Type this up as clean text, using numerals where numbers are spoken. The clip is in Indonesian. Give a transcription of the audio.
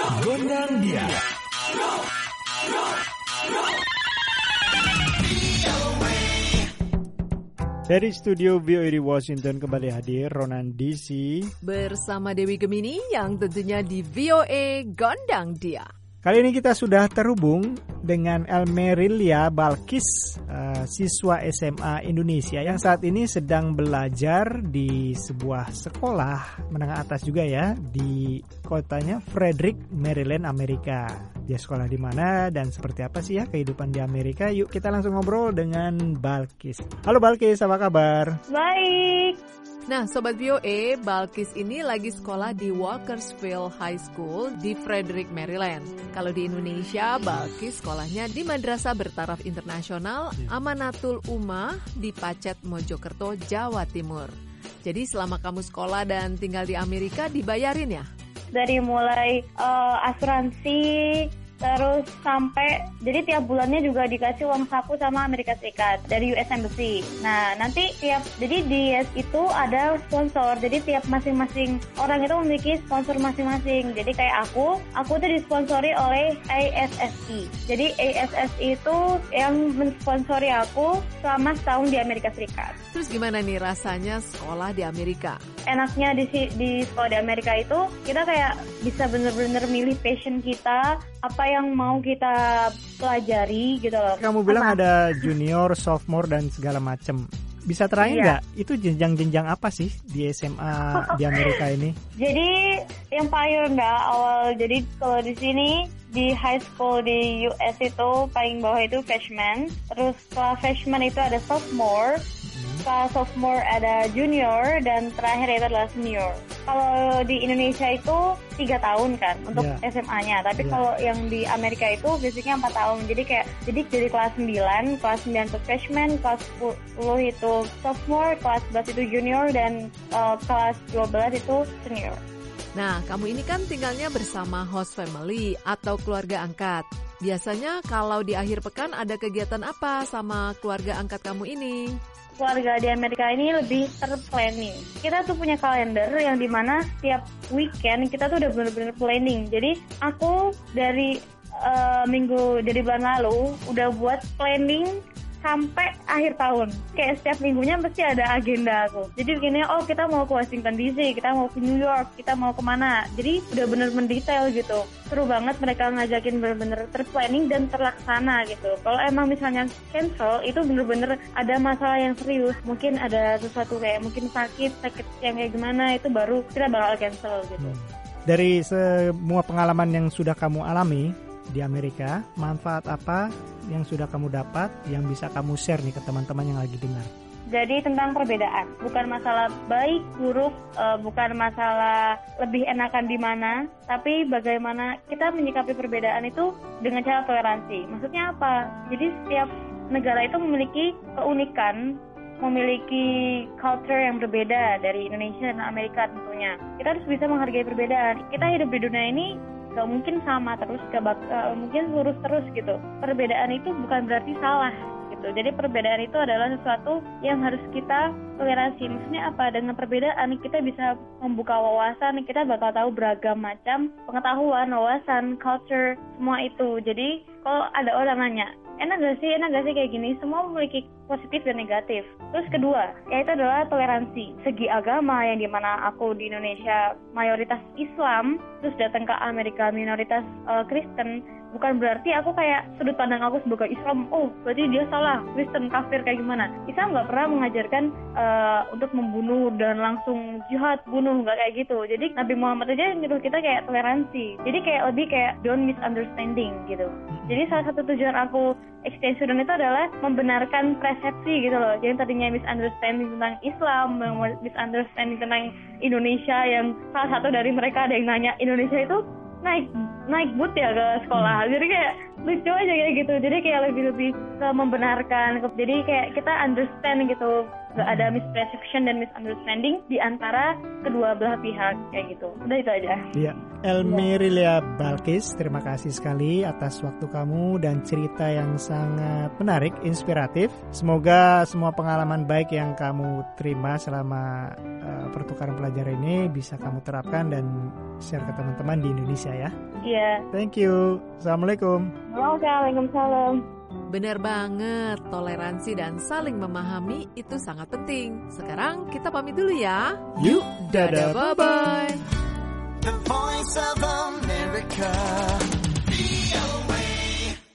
Gondang dia. Dari studio VOA di Washington kembali hadir Ronan DC bersama Dewi Gemini yang tentunya di VOA Gondang Dia. Kali ini kita sudah terhubung dengan Elmerilia Balkis, siswa SMA Indonesia yang saat ini sedang belajar di sebuah sekolah menengah atas juga ya di kotanya Frederick, Maryland, Amerika. Dia sekolah di mana dan seperti apa sih ya kehidupan di Amerika? Yuk kita langsung ngobrol dengan Balkis. Halo Balkis, apa kabar? Baik. Nah, Sobat VOA, Balkis ini lagi sekolah di Walkersville High School di Frederick, Maryland. Kalau di Indonesia, Balkis sekolahnya di Madrasah Bertaraf Internasional Amanatul Ummah di Pacet, Mojokerto, Jawa Timur. Jadi selama kamu sekolah dan tinggal di Amerika dibayarin ya? Dari mulai asuransi, terus sampai, jadi tiap bulannya juga dikasih uang saku sama Amerika Serikat dari US Embassy. Nah, nanti jadi di US itu ada sponsor, jadi tiap masing-masing orang itu memiliki sponsor masing-masing. Jadi kayak aku tuh disponsori oleh ASSI. Jadi ASSI itu yang mensponsori aku selama setahun di Amerika Serikat. Terus gimana nih rasanya sekolah di Amerika? Enaknya di sekolah di Amerika itu kita kayak bisa bener-bener milih passion kita, apa yang mau kita pelajari gitu loh. Kamu bilang ada junior, sophomore dan segala macam. Bisa terangin nggak? Itu jenjang-jenjang apa sih di SMA di Amerika ini? Jadi yang paling rendah awal, jadi kalau di sini di high school di US itu paling bawah itu freshman, terus setelah freshman itu ada sophomore. Setelah sophomore ada junior dan terakhir itu adalah senior. Kalau di Indonesia itu 3 tahun kan untuk SMA-nya, tapi kalau yang di Amerika itu basicnya 4 tahun. Jadi dari kelas 9 itu freshman, kelas 10 itu sophomore, kelas 11 itu junior dan kelas 12 itu senior. Nah, kamu ini kan tinggalnya bersama host family atau keluarga angkat. Biasanya kalau di akhir pekan ada kegiatan apa sama keluarga angkat kamu ini? Keluarga di Amerika ini lebih terplanning. Kita tuh punya kalender yang dimana setiap weekend kita tuh udah bener-bener planning. Jadi aku dari bulan lalu udah buat planning sampai akhir tahun. Kayak setiap minggunya pasti ada agenda aku. Jadi begini, kita mau ke Washington DC, kita mau ke New York, kita mau kemana. Jadi udah bener-bener detail gitu. Seru banget mereka ngajakin bener-bener terplanning dan terlaksana gitu. Kalau emang misalnya cancel, itu bener-bener ada masalah yang serius. Mungkin ada sesuatu kayak mungkin sakit yang kayak gimana, itu baru kita bakal cancel gitu. Dari semua pengalaman yang sudah kamu alami di Amerika, manfaat apa yang sudah kamu dapat yang bisa kamu share nih ke teman-teman yang lagi dengar? Jadi tentang perbedaan, bukan masalah baik, buruk, bukan masalah lebih enakan di mana, tapi bagaimana kita menyikapi perbedaan itu dengan cara toleransi. Maksudnya apa? Jadi setiap negara itu memiliki keunikan, memiliki culture yang berbeda dari Indonesia dan Amerika tentunya. Kita harus bisa menghargai perbedaan. Kita hidup di dunia ini gak mungkin sama terus, gak mungkin lurus terus gitu. Perbedaan itu bukan berarti salah gitu. Jadi perbedaan itu adalah sesuatu yang harus kita toleransi. Maksudnya apa? Dengan perbedaan kita bisa membuka wawasan, kita bakal tahu beragam macam pengetahuan, wawasan, culture, semua itu. Jadi kalau ada orang nanya, enak gak sih kayak gini, semua memiliki positif dan negatif. Terus kedua, yaitu adalah toleransi. Segi agama yang dimana aku di Indonesia mayoritas Islam, terus datang ke Amerika minoritas Kristen, bukan berarti aku kayak sudut pandang aku sebagai Islam, berarti dia salah, Kristen, kafir kayak gimana. Islam gak pernah mengajarkan untuk membunuh dan langsung jihad, bunuh, gak kayak gitu. Jadi Nabi Muhammad aja nyuruh kita kayak toleransi. Jadi kayak lebih kayak don't misunderstanding gitu. Jadi salah satu tujuan aku exchange student itu adalah membenarkan persepsi gitu loh. Jadi tadinya misunderstanding tentang Islam, misunderstanding tentang Indonesia, yang salah satu dari mereka ada yang nanya Indonesia itu naik boot ya ke sekolah. Jadi kayak lucu aja kayak gitu. Jadi kayak lebih ke membenarkan. Jadi kayak kita understand gitu nggak ada misperception dan misunderstanding di antara kedua belah pihak kayak gitu. Udah itu aja. Iya, Elmerilia Balkis, terima kasih sekali atas waktu kamu dan cerita yang sangat menarik, inspiratif. Semoga semua pengalaman baik yang kamu terima selama pertukaran pelajar ini bisa kamu terapkan dan share ke teman-teman di Indonesia ya. Iya. Thank you. Assalamualaikum. Waalaikumsalam. Benar banget, toleransi dan saling memahami itu sangat penting. Sekarang kita pamit dulu ya. Yuk, Dadah, bye-bye.